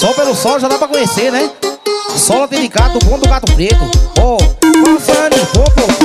Só pelo solo já dá pra conhecer, né? Solo dedicado, bom do gato preto. Ó, passando em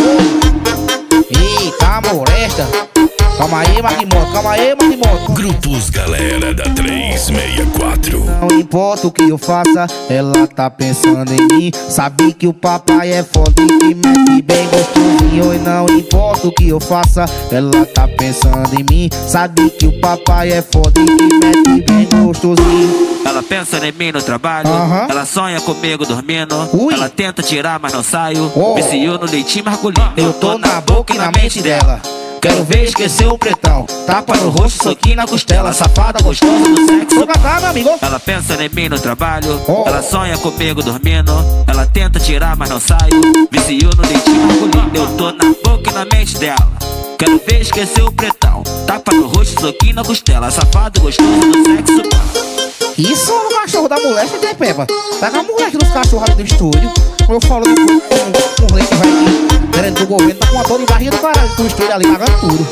popô. Eita, molesta. Calma aí, Marquimoto, calma aí, Marquimoto. Grupos Galera da 364. Não importa o que eu faça, ela tá pensando em mim. Sabe que o papai é foda e que mete bem gostosinho. E não importa o que eu faça, ela tá pensando em mim. Sabe que o papai é foda e que mete bem gostosinho. Ela pensa em mim no trabalho, ela sonha comigo dormindo. Ela tenta tirar, mas não saio. Viciou no leitinho margulhinho. Eu tô na boca e na mente dela. Quero ver esquecer o pretão. Tapa no rosto, soquinho na costela. Safada gostosa do sexo. Meu amigo. Ela pensa em mim no trabalho, ela sonha comigo dormindo. Ela tenta tirar, mas não saio. Viciou no leitinho margulhinho. Eu tô na boca e na mente dela. Quero ver esquecer o pretão. Tapa no rosto, soquinho na costela. Safado gostoso do sexo. Isso no cachorro da mulher que tem Peba. Tá com a mulher dos cachorros do estúdio. Eu falo depois com um leite vai aqui querendo do governo. Tá com uma dor de barriga do caralho. Tu estúdio ali pagando tudo.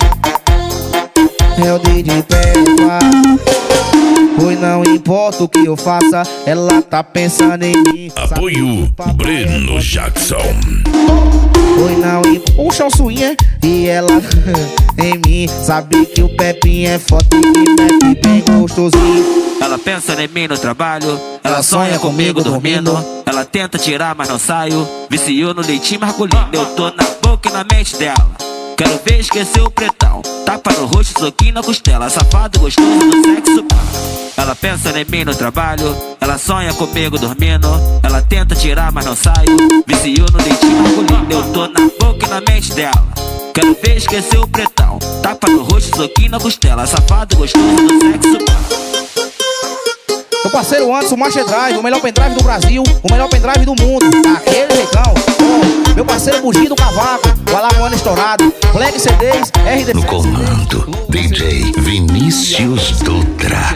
É o DJ Peba. Pois não importa o que eu faça, ela tá pensando em mim. Apoio Breno Jackson. Pois não importa. O chão suinha e ela em mim. Sabe que o Pepinho é foda e mete bem gostosinho. Ela pensa em mim no trabalho, ela sonha comigo dormindo. Ela tenta tirar, mas não saio. Viciou no leitinho margulhinho. Eu tô na boca e na mente dela. Quero ver esquecer o pretão. Tapa no rosto, soquinho na costela. Safado gostoso do sexo. Ela pensa em mim no trabalho, ela sonha comigo dormindo. Ela tenta tirar, mas não saio. Viciou no leitinho margulhinho. Eu tô na boca e na mente dela. Quero ver esquecer o pretão. Tapa no rosto, soquinho na costela. Safado gostoso do sexo. Meu parceiro Anderson, Master Drive, o melhor pendrive do Brasil, o melhor pendrive do mundo, aquele jeitão. Meu parceiro Bugi do Cavaco, o Alagoano estourado, Black CDs, RD. No comando, DJ Vinícius Dutra.